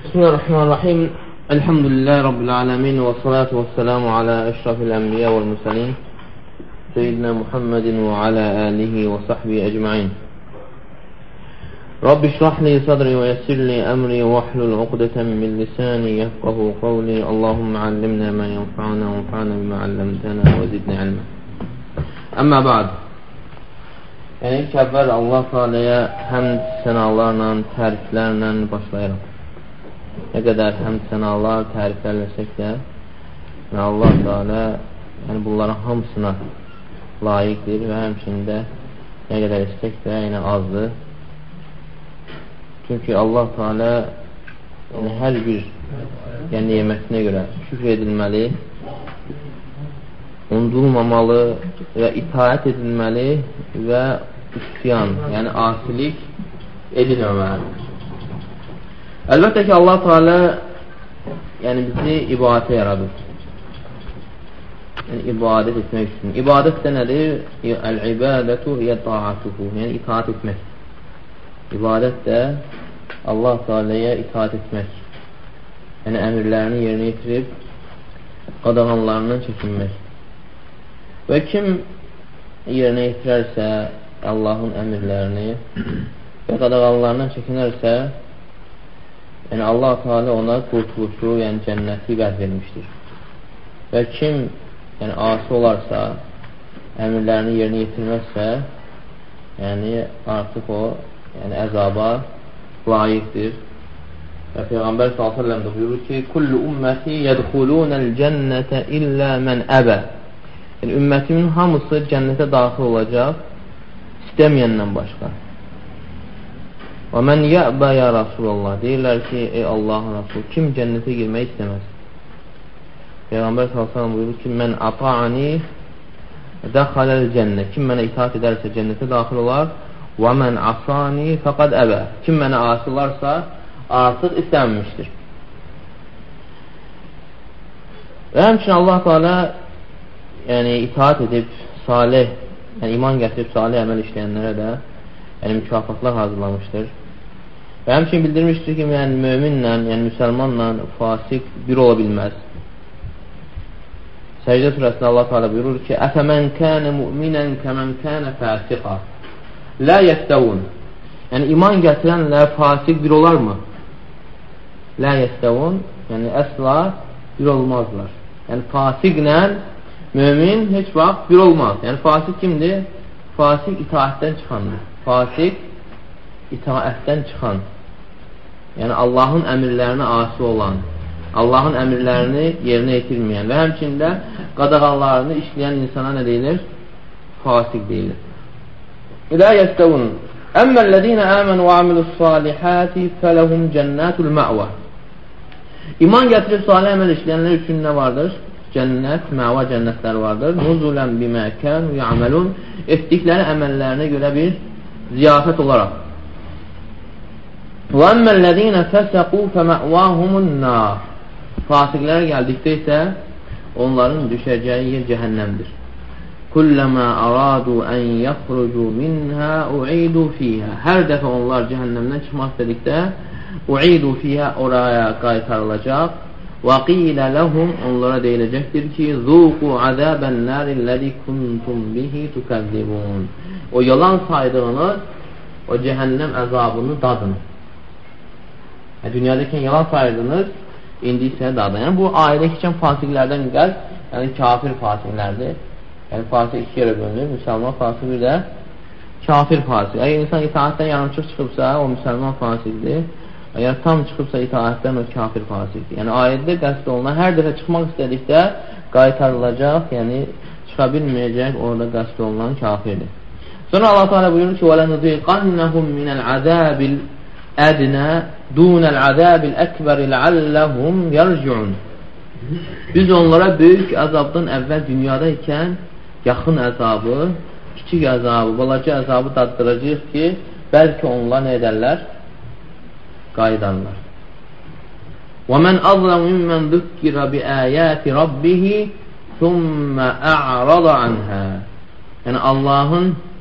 Bismillahirrahmanirrahim. Elhamdülillahi Rabbil alemin ve salatu ve selamu ala eşrafil enbiya vel mursalin Seyyidina Muhammedin ve ala alihi ve sahbihi ecma'in. Rabbi şrahli sadri ve yessirli emri ve ahlul uqdeten min lisani yefqahu qavli. Allahümme allimna ma yenfa'na ve enfa'na bima allamtana ve zidni ilma. Amma ba'd. Yəni ilk əvvəl Allah Teala'ya həmd sənalarla, təriflərlə başlayırıq. Nə qədər həmd sənalar, təriflərləsək də Allah Teala bunların hamısına layiqdir və həmçində nə qədər istək də azdır. Çünki Allah Teala hər bir nimətinə görə şükür edilməli, unudulmamalı və itaət edilməli və üsyan, asilik edilməməlidir. Əlbəttə ki, Allah Teala bizi ibadətə yaradır. İbadət etmək üçün. İbadət də nədir? Əl-ibadətu hiyə taatuhu. İtaət etmək. İbadət də Allah Teala'ya itaət etmək. Əmrlərini yerinə yetirib qadağanlarından çəkinmək. Və kim yerinə yetirərsə Allahın əmrlərini və qadağanlarından çəkinərsə, Allah Teala ona qurtuluşu, cənnəti vəd vermişdir. Və kim asi olarsa, əmrlərini yerinə yetirməzsə, artıq o əzaba layiqdir. Və Peyğəmbər s.ə.v də buyurur ki, Kullu ümməti yədxulunəl cənnətə illə mən əbə. Ümmətimin hamısı cənnətə daxil olacaq, istəməyəndən başqa. Və mən yəbə ya Rasulallah. Deyirlər ki, ey Allahın Rasul, kim cənnətə girmək istəməz? Peyğəmbər s.ə.v buyurur ki, mən ata'ani dəxaləl cənnə. Kim mənə itaat edərsə cənnətə daxil olar. Və mən asani fəqad əbə. Kim mənə asılarsa artıq istəməmişdir. Və həmçinin Allah Teala itaat edib salih, iman gətirib salih əməl işləyənlərə də mükafatlar hazırlamışdır. Və həmçinin bildirmişdir ki, möminlə, müsəlmanla fasik bir ola bilməz. Səcdə surəsində Allah Teala buyurur ki, Əfəmən kənə müminən kəmən kənə fəsiqa Lə yəstəvun. İman gətirənlə fasik bir olarmı? Lə yəstəvun, əsla bir olmazlar. Fasiklə mömin heç vaxt bir olmaz. Fasik kimdir? Fasik itaətdən çıxandır. Fasik itaətdən çıxan. Allahın əmirlərinə asi olan, Allahın əmirlərini yerinə yetirməyən və həmçində qadağanlarını işləyən insana nə deyilir? Fasik deyilir. Lə yəstəvun. Əmməl-ləzīnə əmənu və amilu's-salihati fələhum cənnətul mə'və. İman gətirib salih əməl işləyənlər üçün nə vardır? Cənnət, məva cənnətlər vardır. Nuzulən bimə kənu ya'melun. Etdikləri əməllərinə görə bir ziyafət olaraq. Və əmməl-ləzīnə fəsəqu fəmə'vahumun nar. Fasiqlərə gəldikdə isə onların düşəcəyi yer cəhənnəmdir. Kulləmə aradu ən yəxrucu minhə u'idu fiyhə. Hər dəfə onlar cəhənnəmdən çıxmaq istədikdə u'idu fiyhə oraya qaytarılacaq. Və qilə ləhum onlara deyiləcəkdir ki, zuqu azəbən nərilləzi kuntum bihi tukəzzibun. O yalan saydığınız o cəhənnəm əzabını dadın. Dünyadakən yalan saydığınız indi isə dadın. Bu ayədə keçən fasiqlərdən qəlb, kafir fasiqlərdir. Fasıq iki yerə bölünür. Müsəlman fasıq bir də kafir fasıq. Əgər insan itaətdən yarımçıq çıxıbsa, o müsəlman fasıqdir. Əgər tam çıxıbsa itaətdən o kafir fasıqdır. Ayətdə qəsd olunan hər dəfə çıxmaq istədikdə qaytarılacaq, çıxa bilməyəcək, orada qəsd olunan kafirdir. Sonra Allah Teala buyurur ki, وَلَنُذِيقَنَّهُمْ مِنَ الْعَذَابِ الْأَدْنَى دُونَ الْعَذَابِ الْأَكْبَرِ لَعَلَّهُمْ يَرْجُعُونَ. Biz onlara böyük əzabdan əvvəl dünyada ikən yaxın əzabı, kiçik əzabı, balaca əzabı daddıracaq ki, bəlkə onlar nə edərlər? Qayıdarlar. وَمَنْ أَظْلَمُ مِمَّنْ ذُكِّرَ بِآيَاتِ رَبِّهِ ثُمَّ أَعْرَضَ عَنْهَا. Allahın